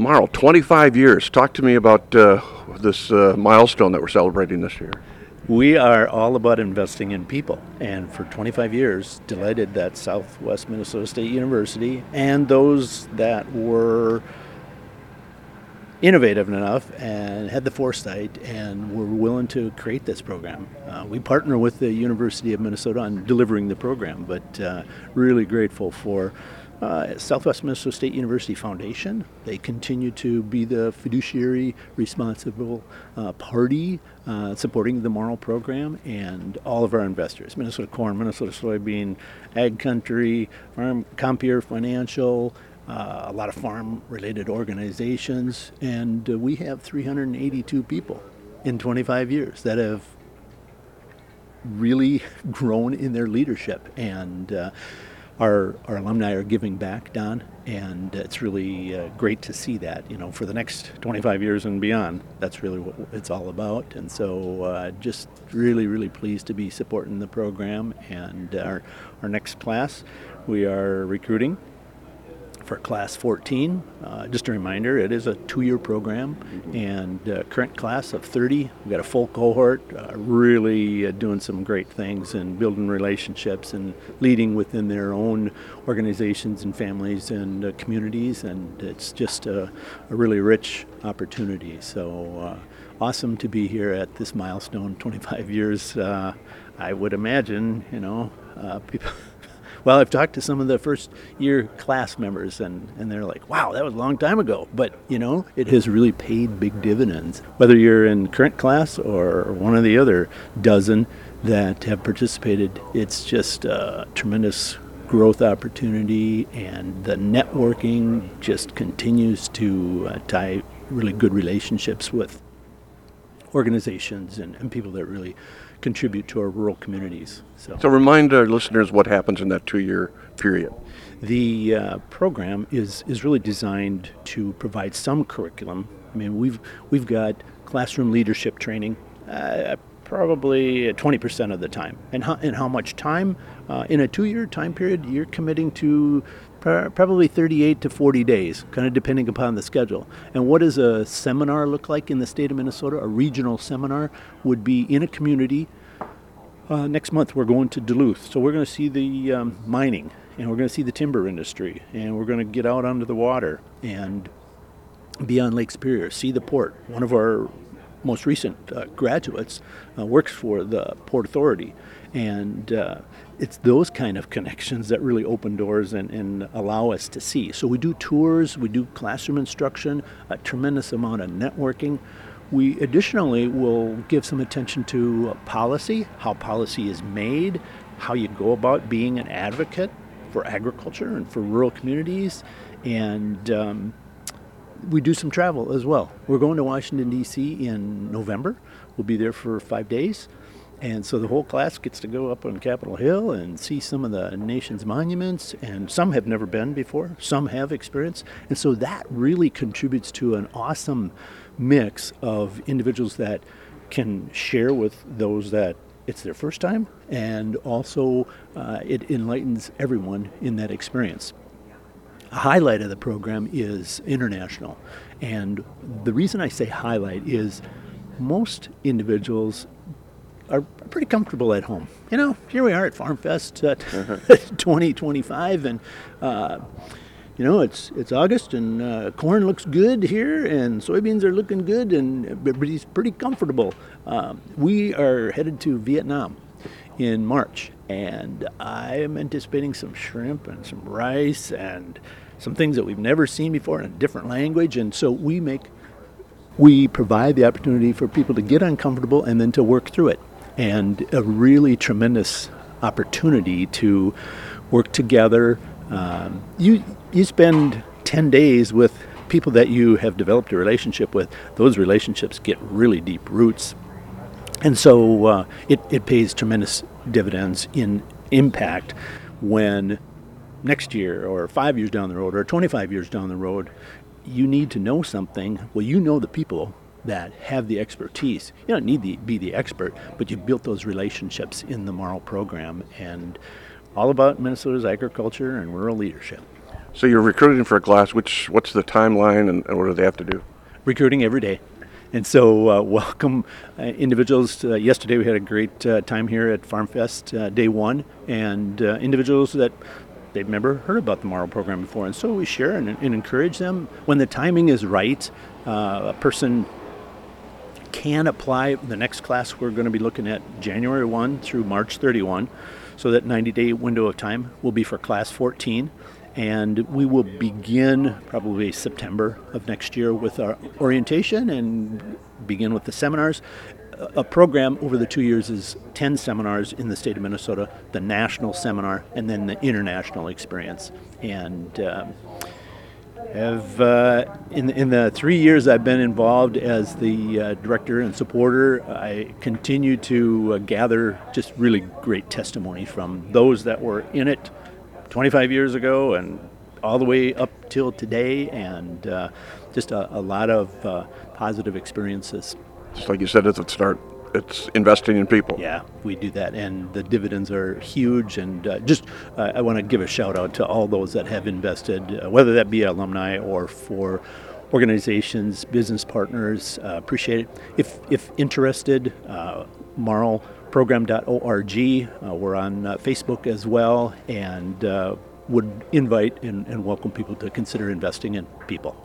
Marl, 25 years. Talk to me about this milestone that we're celebrating this year. We are all about investing in people, and for 25 years, delighted that Southwest Minnesota State University and those that were innovative enough and had the foresight and were willing to create this program. We partner with the University of Minnesota on delivering the program, but really grateful for Southwest Minnesota State University Foundation. They continue to be the fiduciary responsible party supporting the Marl program, and all of our investors, Minnesota Corn, Minnesota Soybean, Ag Country, Compeer Financial, a lot of farm-related organizations, and we have 382 people in 25 years that have really grown in their leadership, and our alumni are giving back, Don, and it's really great to see that, for the next 25 years and beyond. That's really what it's all about, and so just really, really pleased to be supporting the program. And our next class, we are recruiting for Class 14. Just a reminder, it is a 2-year program, and current class of 30. We've got a full cohort, really doing some great things and building relationships and leading within their own organizations and families and communities, and it's just a really rich opportunity. So awesome to be here at this milestone, 25 years. I would imagine, people... Well, I've talked to some of the first-year class members, and they're like, wow, that was a long time ago. But, it has really paid big dividends. Whether you're in current class or one of the other dozen that have participated, it's just a tremendous growth opportunity, and the networking just continues to tie really good relationships with organizations and people that really contribute to our rural communities. So remind our listeners what happens in that 2-year period. The program is really designed to provide some curriculum. I mean, we've got classroom leadership training probably 20% of the time. And how much time? In a 2-year time period, you're committing to probably 38 to 40 days, kind of depending upon the schedule. And what does a seminar look like in the state of Minnesota? A regional seminar would be in a community. Next month we're going to Duluth, so we're going to see the mining, and we're going to see the timber industry, and we're going to get out onto the water and be on Lake Superior, see the port. One of our most recent graduates works for the Port Authority, and it's those kind of connections that really open doors and allow us to see. So we do tours, we do classroom instruction, a tremendous amount of networking. We additionally will give some attention to policy, how policy is made, how you go about being an advocate for agriculture and for rural communities, and we do some travel as well. We're going to Washington, D.C. in November. We'll be there for 5 days. And so the whole class gets to go up on Capitol Hill and see some of the nation's monuments, and some have never been before, some have experience. And so that really contributes to an awesome mix of individuals that can share with those that it's their first time, and also it enlightens everyone in that experience. A highlight of the program is international. And the reason I say highlight is most individuals are pretty comfortable at home. Here we are at Farm Fest at 2025, and it's August, and corn looks good here, and soybeans are looking good, and everybody's pretty comfortable. We are headed to Vietnam in March, and I am anticipating some shrimp and some rice and some things that we've never seen before in a different language, and so we provide the opportunity for people to get uncomfortable and then to work through it. And a really tremendous opportunity to work together. You spend 10 days with people that you have developed a relationship with. Those relationships get really deep roots. And so it pays tremendous dividends in impact when next year or 5 years down the road or 25 years down the road, you need to know something. Well, you know the people that have the expertise. You don't need to be the expert, but you've built those relationships in the Marl program, and all about Minnesota's agriculture and rural leadership. So you're recruiting for a class. What's the timeline, and what do they have to do? Recruiting every day. And so, welcome individuals. Yesterday we had a great time here at Farm Fest Day 1, and individuals that they've never heard about the Morrow program before. And so we share and encourage them. When the timing is right, a person can apply. The next class we're going to be looking at January 1 through March 31. So that 90-day window of time will be for class 14. And we will begin probably September of next year with our orientation and begin with the seminars. A program over the 2 years is 10 seminars in the state of Minnesota, the national seminar, and then the international experience. And in the 3 years I've been involved as the director and supporter, I continue to gather just really great testimony from those that were in it 25 years ago and all the way up till today, and just a lot of positive experiences. Just like you said at the start, it's investing in people. Yeah, we do that, and the dividends are huge. And I want to give a shout out to all those that have invested, whether that be alumni or for organizations, business partners. Appreciate it. If interested, morrowprogram.org. We're on Facebook as well, and would invite and welcome people to consider investing in people.